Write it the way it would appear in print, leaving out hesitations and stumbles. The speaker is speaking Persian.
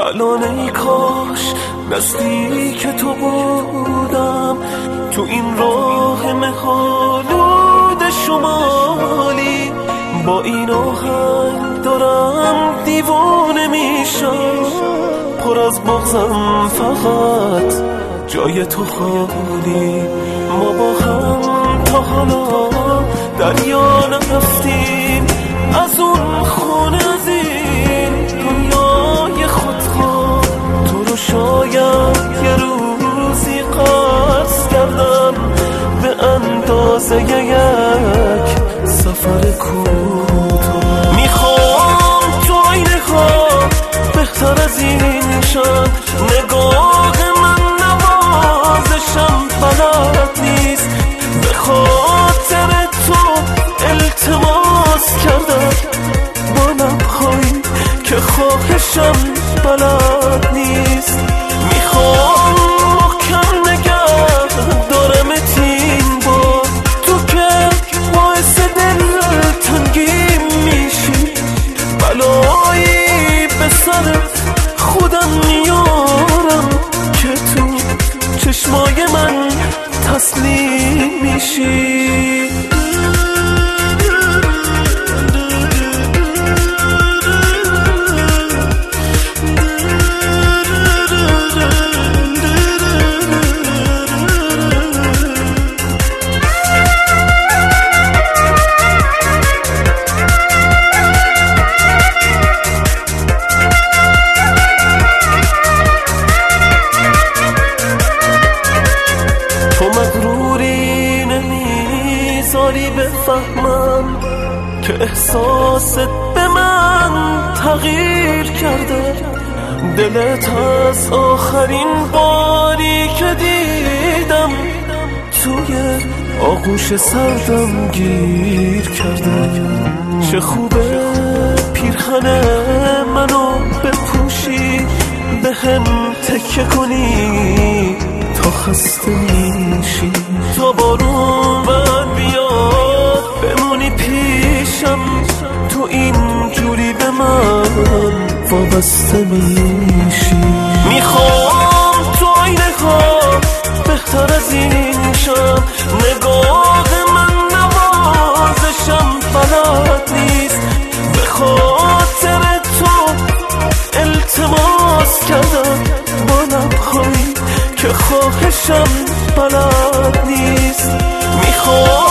الان ای کاش نزدیک تو بودم، تو این راه مه‌آلود شمالی. با این آهنگ دارم دیوانه میشم، پر از بغضم فقط جای تو خالی. ما با هم تا حالا دریا نرفتیم، از اون خونه از این دنیای خودخواه. تو رو شاید یه روزی قصد کردم به اندازه یک سفر کوتاه. میخوام تو آینه ها بهتر از این شد، نگاه من نوازشم بلد نیست. به خاطر تو التماس کردم با لبخایی که خواهشم بلد نیست. میخوام محکم نگه دارمت این بار، تو که باعث دلتنگی میشی. بلایی به سر خودم میارم که تو چشمای من تسلیم میشی. نمیذاری بفهمم که احساست به من تغییر کرده. دلت از آخرین باری که دیدم توی آغوش سردم گیر کرده. چه خوبه پیرهن منو بپوشی، به هم تکیه کنی تا خسته میشی. تا بارون بر بیاد بمونی پیشم، تو این جوری به من وابسته میشی. میخوام تو آینه ها بهتر از این شم، نگاه من نوازشم بلد نیست. به خاطر تو التماس کردم با لبخایی که خواهشم بلد نیست. میخوام